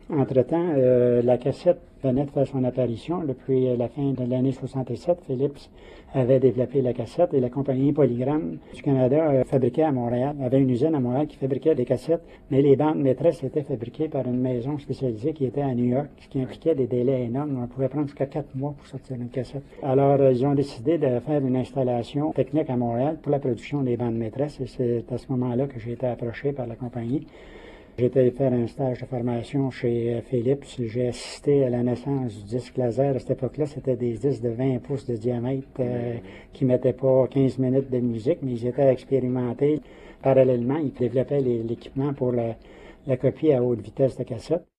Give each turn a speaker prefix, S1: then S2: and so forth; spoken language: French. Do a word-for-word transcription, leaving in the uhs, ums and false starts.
S1: Entre-temps, euh, la cassette venait de faire son apparition. Depuis la fin de l'année soixante-sept, Philips avait développé la cassette et la compagnie Polygram du Canada euh, fabriquait à Montréal, avait une usine à Montréal qui fabriquait des cassettes, mais les bandes maîtresses étaient fabriquées par une maison spécialisée qui était à New York, ce qui impliquait des délais énormes. On pouvait prendre jusqu'à quatre mois pour sortir une cassette. Alors, euh, ils ont décidé de faire une installation technique à Montréal pour la production des bandes maîtresses et c'est à ce moment-là que j'ai été approché par la compagnie. J'étais allé faire un stage de formation chez Philips. J'ai assisté à la naissance du disque laser. À cette époque-là, c'était des disques de vingt pouces de diamètre euh, qui ne mettaient pas quinze minutes de musique, mais ils étaient expérimentés. Parallèlement, ils développaient l'équipement pour la, la copie à haute vitesse de cassette.